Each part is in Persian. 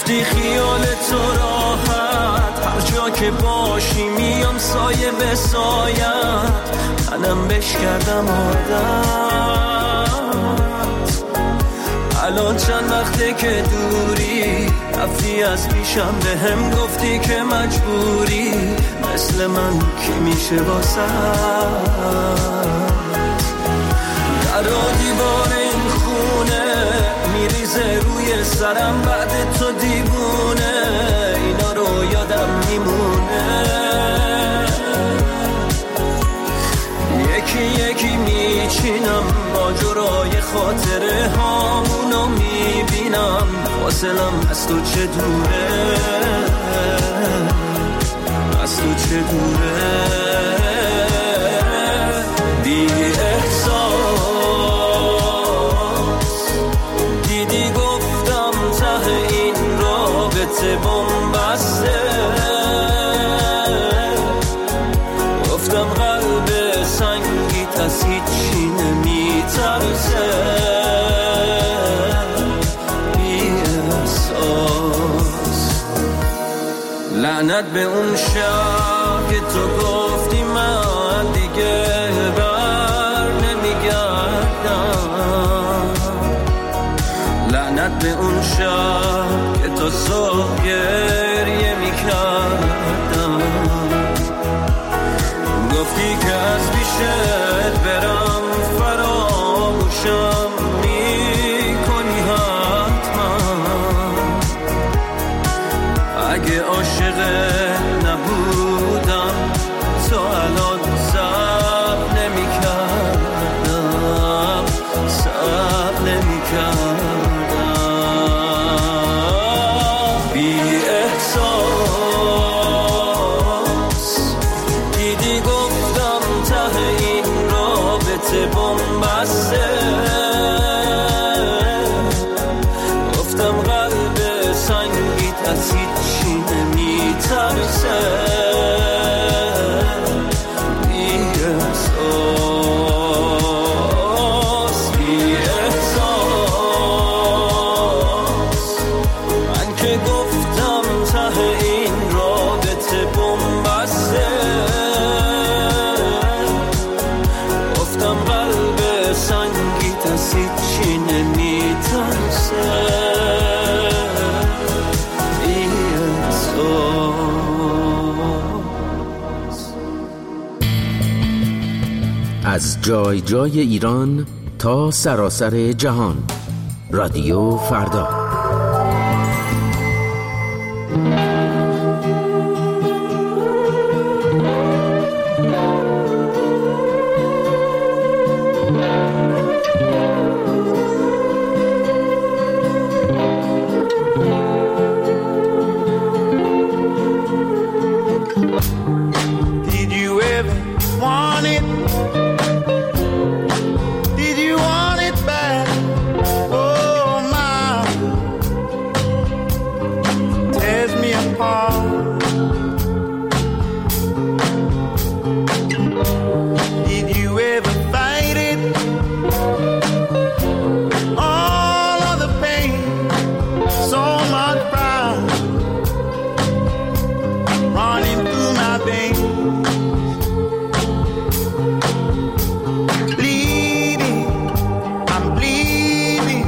گفتی خیال تو راحت، هر جا که باشی میام سایه به سایت، منم بش کردم عادت. الان چند وقته که دوری، رفتی از پیشم به هم گفتی که مجبوری، مثل من کی میشه واسه در دیوار این خونه میریزه روی سرم بعد تو دیوونه، اینا رو یادم میمونه. یکی یکی میچینم ماجرای خاطره هامونو میبینم، فاصلم از تو چه دوره، از تو چه دوره. بی احساس دیدی گفتم ته این رابطه بنبسته، گفتم قلب سنگیت از هیچی نمیترسه. بی احساس لعنت به اون شب که تو گفتی من دیگه بر نمیگردم، لعنت به اون شب که تو صبح گریه میکردم، گفتی که از پیشت برم فراموشم میکنی حتما، اگه عاشقت نبودم تو الان صبر نمیکردم، صبر نمیکردم. بی احساس دیدی گفتم ته این رابطه بنبسته، گفتم قلب سنگیت از هیچی نمیترسه. بی احساس بی احساس من که گفتم ته این رابطه بنبسته، گفتم قلب سنگیت از هیچی نمیترسه. بی احساس. از جای جای ایران تا سراسر جهان، رادیو فردا. Did you ever want it? Did you want it bad? Oh my, tears me apart. Did you ever fight it? All of the pain, so much pride running through my veins. Bleeding, I'm bleeding.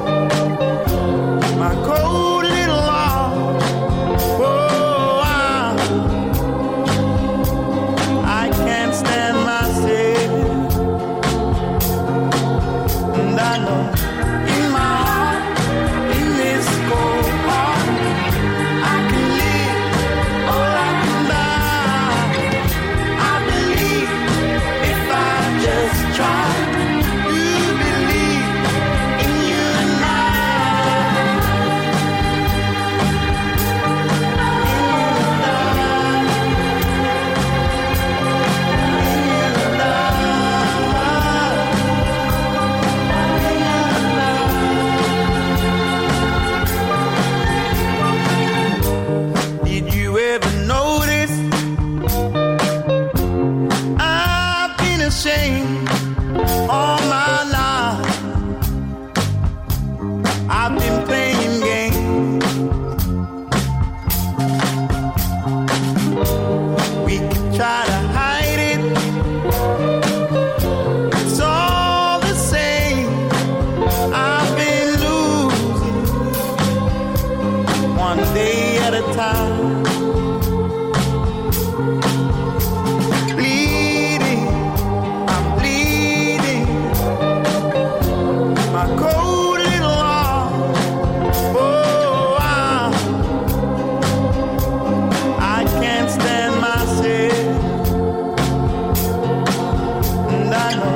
My cold little heart. Oh, I can't stand myself. And I know in my heart, in this cold heart, I can live or I can die. I believe if I just try. You believe in you and I. Did you ever notice I've been ashamed all my life? I've been playing games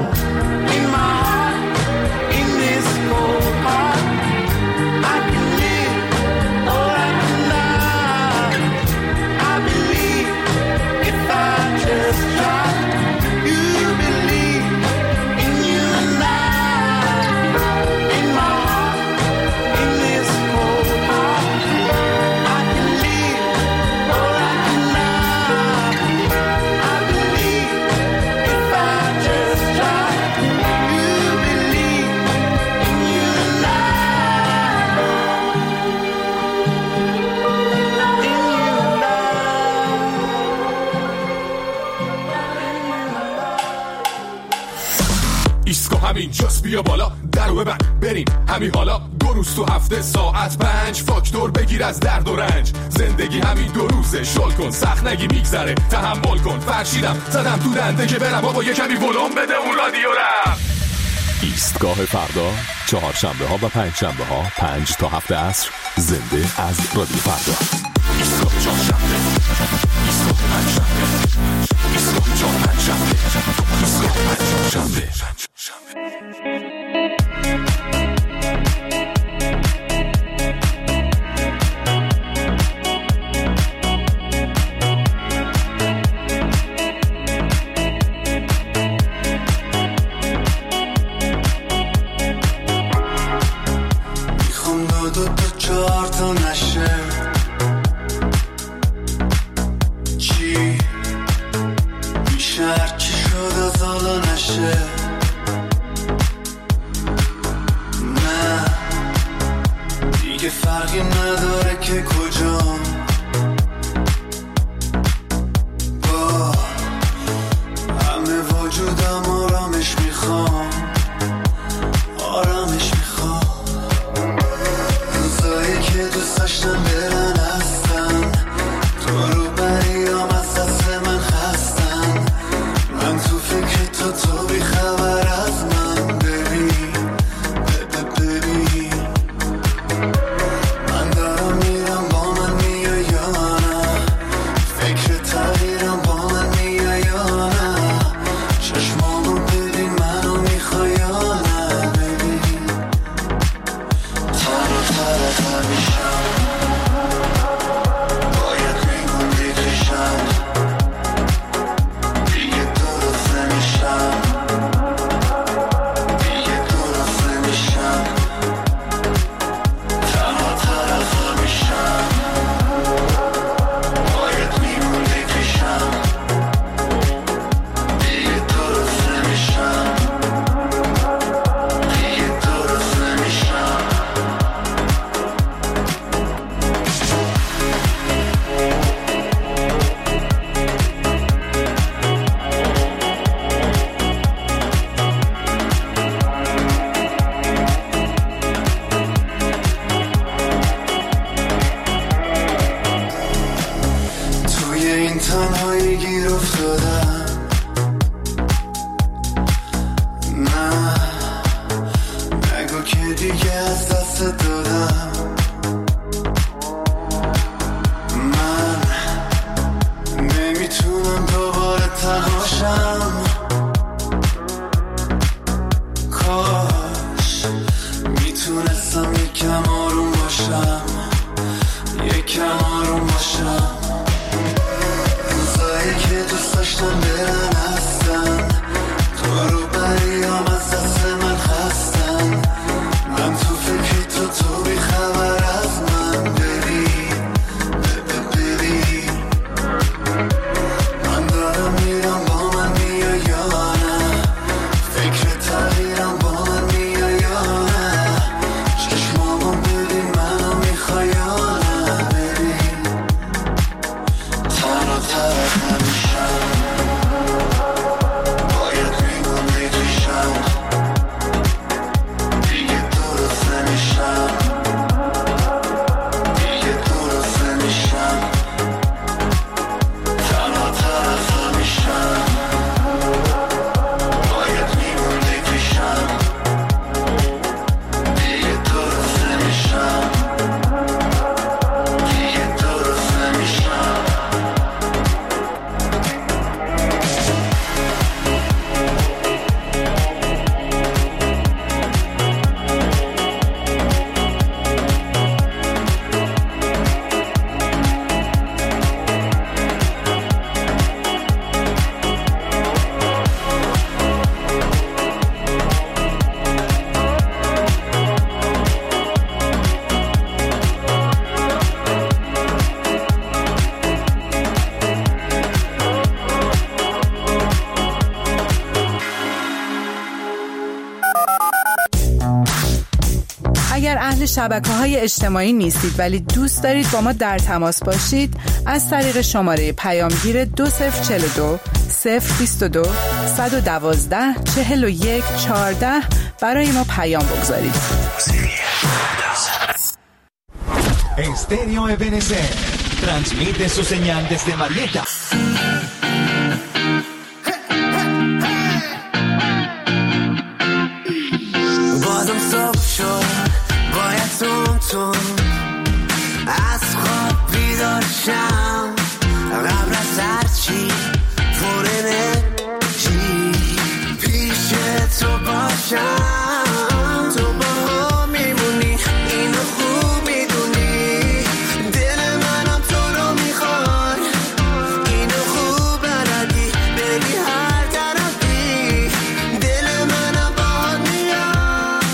in my heart, in this cold heart. I can live or I can die. I believe if I just try. You believe in you and I. In my heart, in this cold heart. I can live or I can die. I believe if I just try. You believe in you and I. In you and I. ایستگاه همین جاست، بیا بالا درو ببند بریم همین حالا. 2 روز تو هفته ساعت 5 فاکتور بگیر از درد و رنج. زندگی همین 2 روزه، شل کن سخت نگی میگذره، تحمل کن. فرشیدم زدم تو دنده که برم بابا یه کمی ولوم بده اون رادیو رم. ایستگاه فردا، 4 شنبه ها و 5 شنبه ها 5 تا 7 عصر، زنده از رادیو فردا. ایستگاه 4 شنبه، ایستگاه 5 شنبه، ایستگاه 4 5 شنبه، ایستگاه 5 شنبه. میخوام 2 تا 4 تا نشه. چی میشه هرچی شد از حالا نشه. نه دیگه فرقی نداره که کجام. با همه وجودم آرامش میخوام، آرامش میخوام. روزایی که دوست داشتم برن هستن، تو رو بریام از دست من خستن. من تو فکر تو بی خبر از من. ببین من دارم میرم با اگر اهل شبکه‌های اجتماعی نیستید ولی دوست دارید با ما در تماس باشید، از طریق شماره پیامگیر 2042 022 112 41 14 برای ما پیام بگذارید. Estéreo Ebenezer transmite su señal desde Marietta. بازم صبح شد باید تون از خواب بیدار شم قبل از هرچی پر انرژی پیش تو باشم. تو با هم میمونی اینو خوب میدونی، دل منم تو رو میخواد، اینو خوب بلدی بری هر طرفی، دل منم باهات میاد.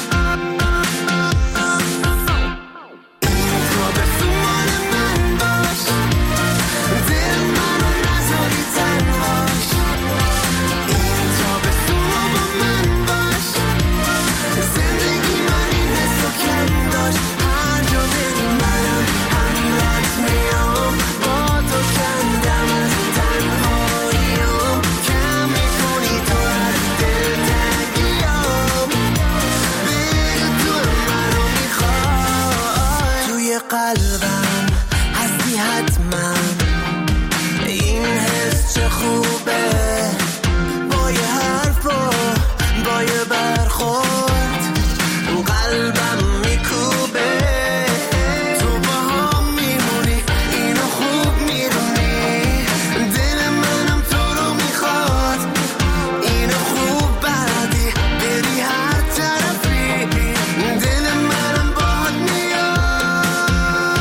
تو به سوال من باش، دل منو نذاری تنهاش، تو به سوال من باش، زندگی من این حسو کم داشت، هر جا بری منم همراهت میام، با تو کندم از تنهاییام، کم میکنی تو از دلتنگیام، بگو تو منو میخوای، توی قلبم هستی حتما، این حس چه خوبه، با یه حرف و با یه برخورد قلبم میکوبه، تو با هم میمونی اینو خوب میدونی، دل منم تو رو میخواد، اینو خوب بلدی بری هر طرفی، دل منم باهات میاد.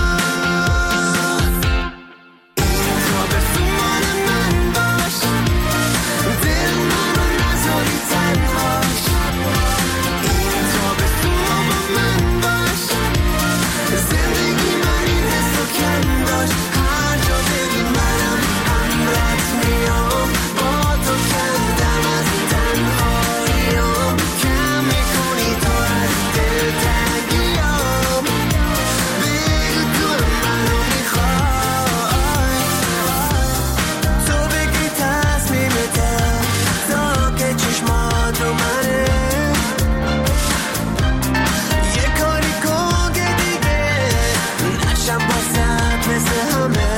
تو به سوال من باش، دل منو نذاری تنهاش، تو به سوال من باش، زندگی من این حسو کم داشت، هر جا بری منم همراهت میام، با تو کندم از تنهاییام، کم میکنی تو از دلتنگیام، بگو تو منو میخوای، تو بگی تصمیمته تا که چشماتو منه، یه کاری کن که دیگه نشم باسد مثل همه،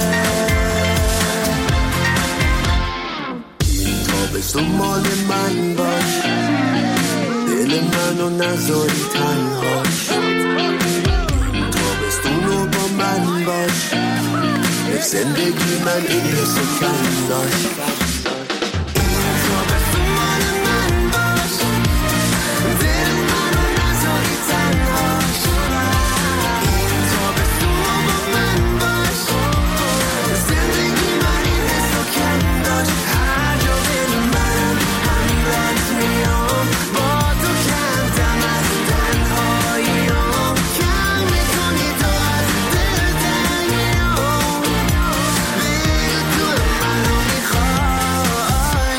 تا به سمال من باش، دل منو نذاری تنهاش، تا بستونو با من باش، به زندگی من این حسو کم داشت. تو به سمال من باش، دل منو نذاری تنهاش، تو بستونو با من باش، زندگی من این حسو کم داشت، هر جا بری منم همراهت میام، با تو کندم از تنهاییام، کم میکنی تو از دلتنگیام، بگو تو منو میخوای.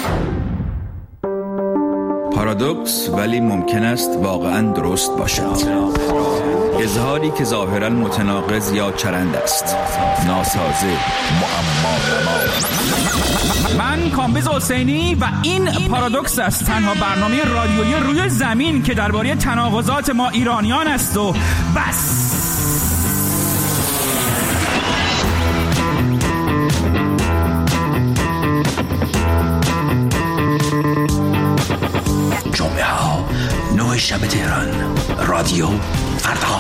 پارادوکس ولی ممکن است واقعا درست باشد. اظهاری که ظاهرا متناقض یا چرند است، ناسازه، معما. من کامبیز حسینی و این پارادوکس است، تنها برنامه رادیویی روی زمین که درباره تناقضات ما ایرانیان است و بس. جمعه ها 9 شب تهران، رادیو فردا.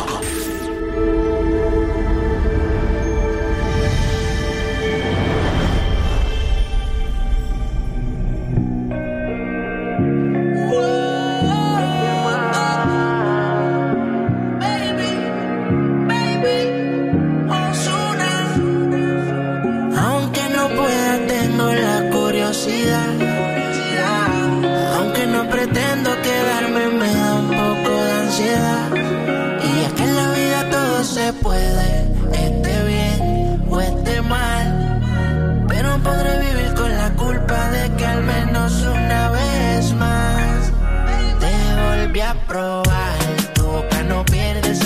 Aunque no pueda, tengo la curiosidad. Aunque no pretendo quedarme, me da un poco de ansiedad. Y es que en la vida todo se puede, esté bien o esté mal. Pero podré vivir con la culpa de que al menos una vez más te volví a probar. Tu boca no pierde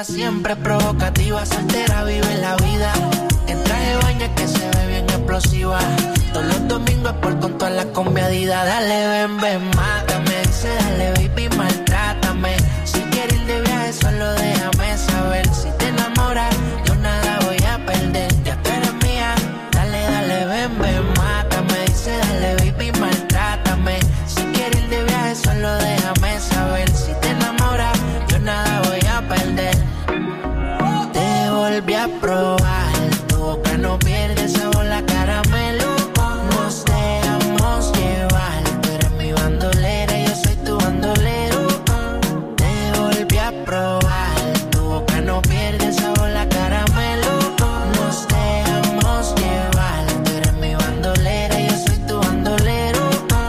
siempre provocativa, soltera vive la vida. En traje de baño que se ve bien explosiva. Todos los domingos por con toda la combiadida. Dale, ven, ven, mátame. Dice, dale, baby, maltrátame. Si quieres ir de viaje, solo déjame saber. Si te enamoras, yo nada voy a perder. Ya tú eres mía. Dale, dale, ven, ven, mátame. Dice, dale, baby, maltrátame. Si quieres ir de viaje, solo déjame saber. Si te enamoras, yo nada voy a perder. Te volví a probar. Tu boca no pierde sabor, la caramelo. Nos dejamos llevar. Tú eres mi bandolera, yo soy tu bandolero. Te volví a probar. Tu boca no pierde sabor, la caramelo. Nos dejamos llevar. Tú eres mi bandolera, yo soy tu bandolero.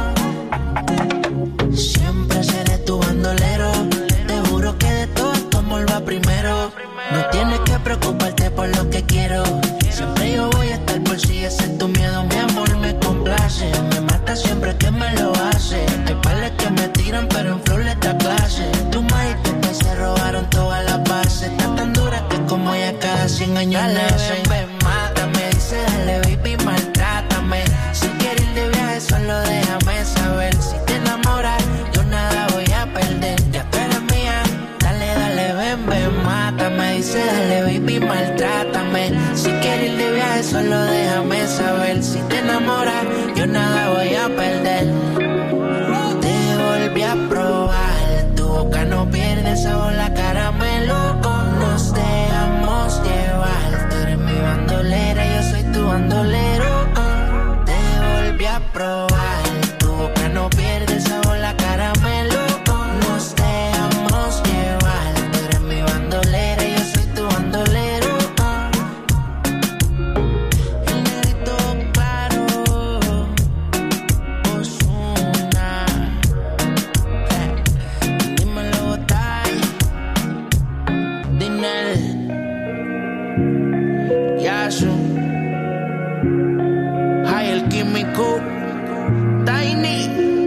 Siempre seré tu bandolero. Te juro que de todo tu amor va primero. No tienes que preocuparte por lo que quiero. Siempre yo voy a estar por si ese es tu miedo. Mi amor me complace. Me mata siempre que me lo hace. Hay pales que me tiran pero en flor le da clase. Tu maíz que se robaron todas las bases. Está tan dura que como ella cada 100 años nace. Ven, mátame. Dice, dale, baby, maltrátame. Si quieres ir de viaje, solo déjame saber. Si te enamoras, yo nada voy a perder. Ya tú eres mía. Dale, dale, ven, ven, mátame. Dice, dale, baby, maltrátame. Si quieres ir de viaje, solo déjame saber. Si te enamoras, yo nada voy a perder. Te volví a probar. Tu boca no pierde sabor, la caramelo. Nos dejamos llevar. Tú eres mi bandolera, yo soy tu bandolero. Te volví a probar. Tu boca no pierde sabor, la caramelo. Nos dejamos llevar. Tú eres mi bandolera, yo soy tu bandolero. El negrito claro, Ozuna. Dímelo, Botay, Dinel, Yasu, Hay el Químico, Tiny.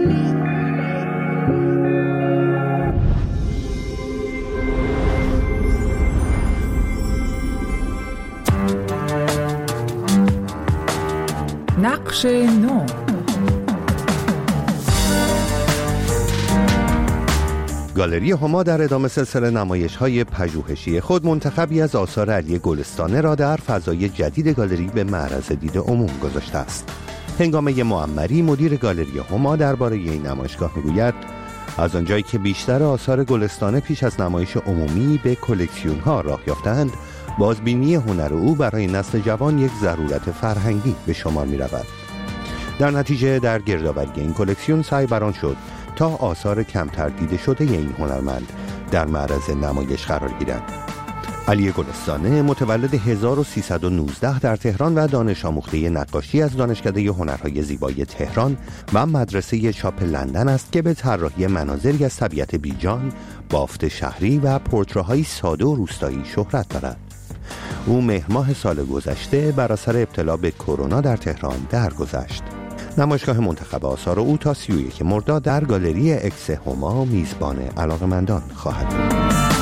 نقش نو. گالری هما در ادامه سلسله نمایش‌های پژوهشی خود منتخبی از آثار علی گلستانه را در فضای جدید گالری به معرض دید عموم گذاشته است. هنگامه معمری مدیر گالری هما درباره این نمایشگاه می‌گوید از آنجایی که بیشتر آثار گلستانه پیش از نمایش عمومی به کلکسیون‌ها راه یافتند، بازبینی هنر او برای نسل جوان یک ضرورت فرهنگی به شمار می‌رود. در نتیجه در گردآوری این کلکسیون سعی بر آن شد تا آثار کمتر دیده شده این هنرمند در معرض نمایش قرار گیرند. علی گلستانه متولد 1319 در تهران و دانش آموخته نقاشی از دانشکده هنرهای زیبای تهران و مدرسه چاپ لندن است که به طراحی مناظری از طبیعت بیجان، بافت شهری و پورتره‌های ساده و روستایی شهرت دارد. او مهر ماه سال گذشته بر اثر ابتلا به کرونا در تهران درگذشت. نمایشگاه منتخب آثار او تا 31 مرداد در گالری اکس هما میزبان علاقه‌مندان خواهد بود.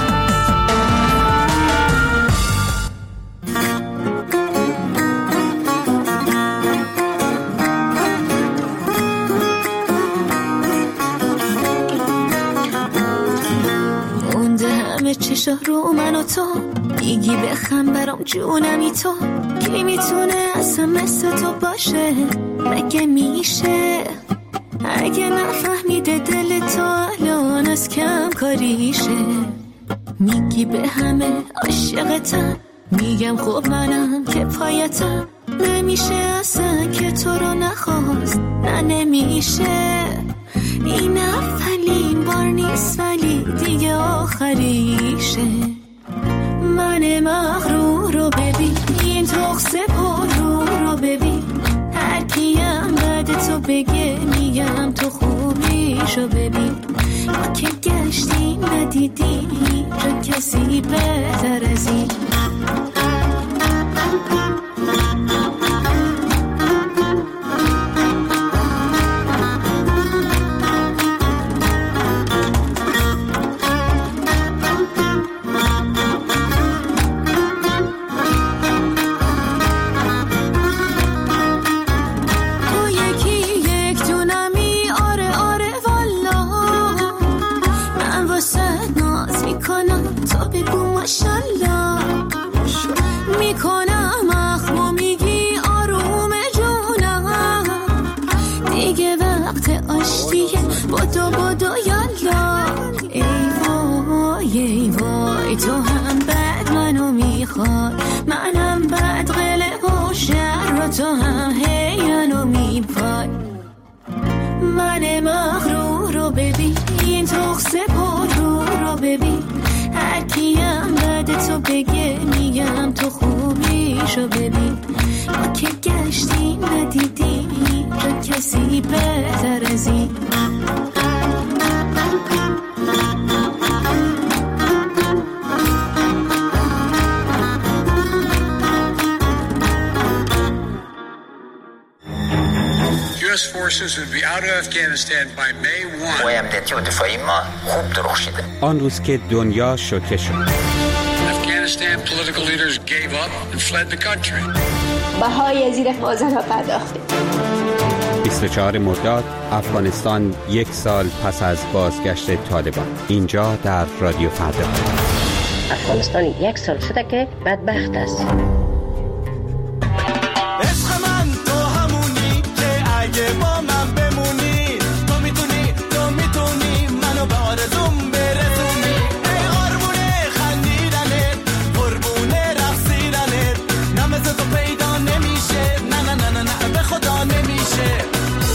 چشا رو من و تو میگی بخم برام جونمی تو کی میتونه اصلا مثل تو باشه مگه میشه اگه نفهمیده دل تو الان از کم کاریشه میگی به همه عاشقتم میگم خب منم که پایتم نمیشه اصلا که تو رو نخواست نه نمیشه این اولین بار نیست ولی دیگه آخریشه من مغرور رو ببین این تخصه پر رو ببین هر کیم بعد تو بگه میگم تو خوبیشو ببین ما که گشتیم ندیدیم را کسی بهتر از این آشتیه بدو یالا. ای وای تو هم بعد منو میخوای، منم بعد قلق و شر و تو هم هیانو میپای. من مغرور رو ببین، این تخصه پر رو ببین، هر کیم بعد تو بگه میگم تو خوبیشو ببین. ما که گشتیم ندیدیم تو کسی بهتر از این. U.S. forces will be out of Afghanistan by May 1. قوایمدتی و دفاعی ما خوب درخشیده. آن روز که دنیا شوکه شد. Afghanistan political leaders gave up and fled the country. بهای زیر فازها پرداخته. 24 مرداد افغانستان 1 سال پس از بازگشت طالبان. اینجا در رادیو فردا. افغانستان 1 سال شده که بدبخت است. عشق من تو همونی که اگه با من بمونی، تو میتونی منو به آرزوم برسونی. ای قربونه خندیدنت، قربونه رقصیدنت، نه مثل تو پیدا نمیشه، نه به خدا نمیشه.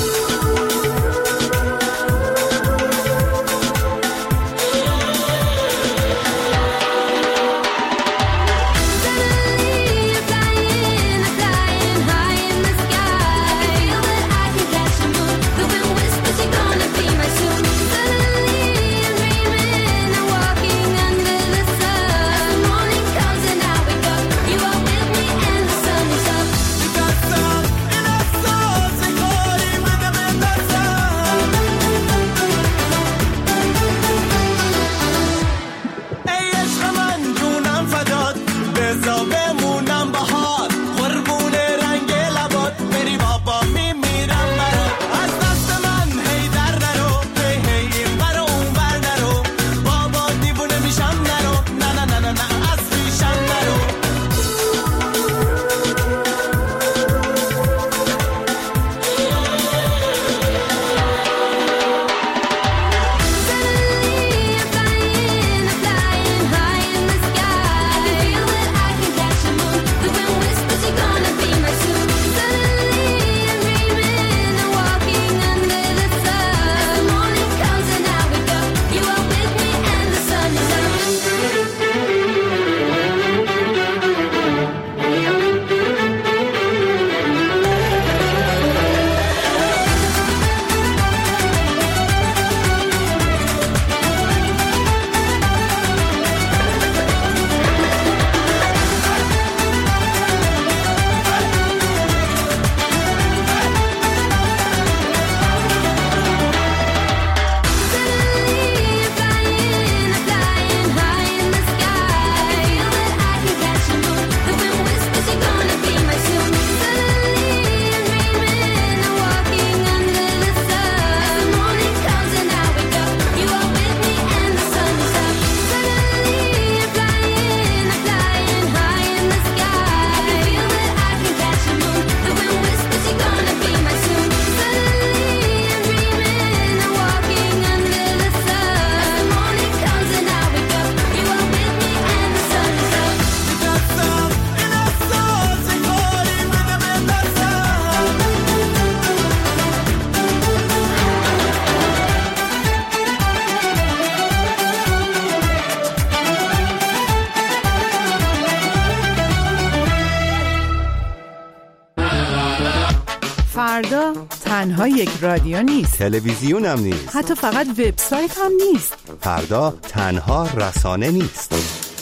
فردا تنها یک رادیو نیست، تلویزیون هم نیست، حتی فقط وبسایت هم نیست. فردا تنها رسانه نیست.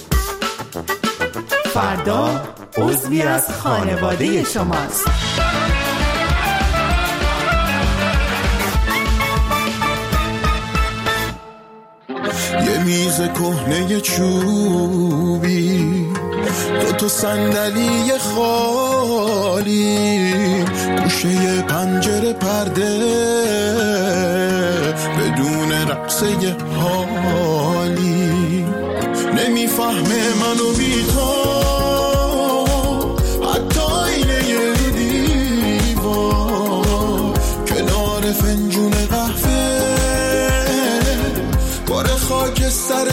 فردا عضوی از خانواده شماست. یه میز کهنه چوبی، تو صندلی خالی، گوشه پنجره پرده بدون رقصه حالی، نمیفهمه منو بی تو، حتی اینه یه دیوار کنار فنجون سر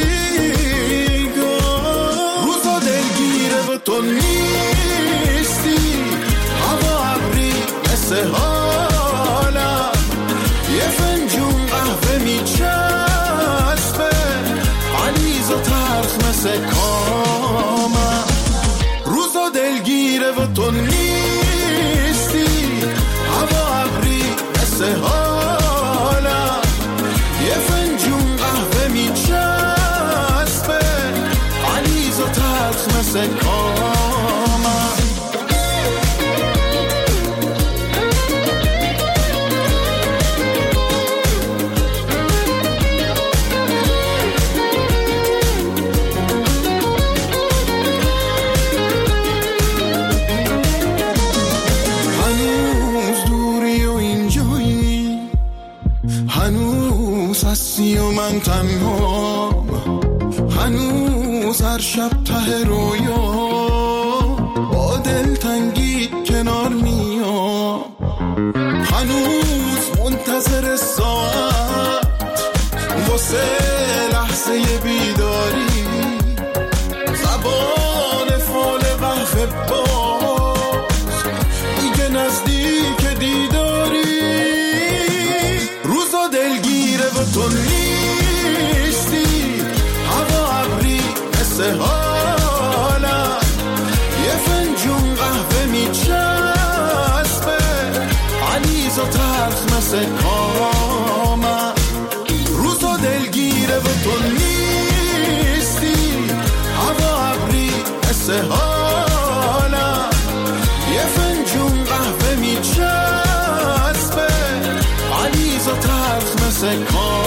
سیگار. روزا دلگیره و تو نیستی، هوا ابری مثل حالم، یه فنجون قهوه میچسبه علیز و تلخ مثل کامم. روزا دلگیره و تو نیستی، هوا ابری مثل حالم، یه فنجون قهوه میچسبه علیز و تلخ مثل کامم. هستی و من تنها، هنوز هر شب ته رویا با دلتنگی کنار میام، هنوز منتظر ساعت واسه لحظه بیداری، زبان فال قهوه باز دیگه نزدیک دیداری. روزا دلگیره و تو نیستی، هوا ابری مثل حالم، یه فنجون قهوه میچسبه علیز و تلخ مثل کامم. روزا دلگیره و تو نیستی، هوا ابری مثل حالم، یه فنجون قهوه میچسبه علیز و تلخ مثل کامم.